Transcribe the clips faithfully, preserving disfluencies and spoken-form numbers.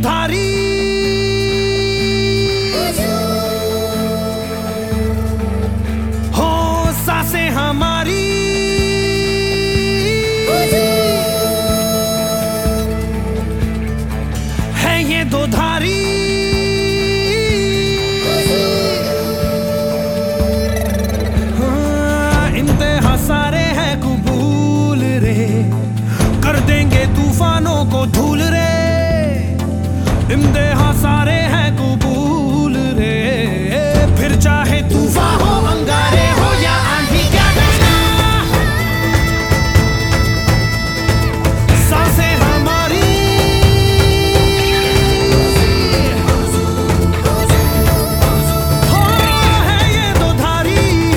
धारी हो सांसें हमारी है ये दो धारी हाँ, इंतहा सारे हैं कबूल रे, कर देंगे तूफानों को धूल रे। इंतहा सारे हैं कबूल रे, फिर चाहे तूफान हो अंगारे हो या आंधी क्या डरना। सांसें हमारी हो है ये दो धारी।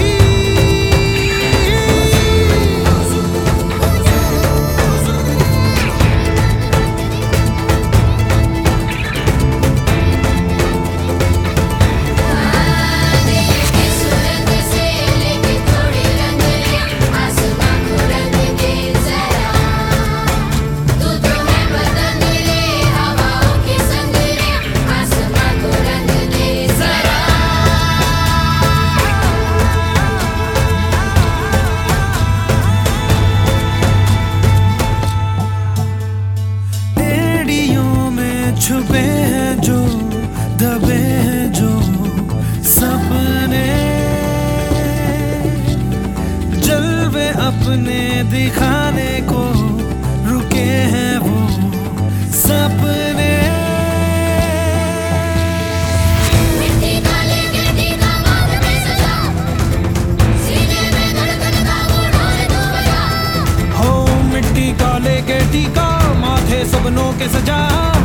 छुपे हैं जो दबे हैं जो सपने, जलवे अपने दिखाने को रुके हैं वो सपने। मिट्टी का लेके टीका माथ में सजा, सीने में धड़कन का वो ढोल तू बजा। हो मिट्टी का लेके टीका माथे सपनों के सजा।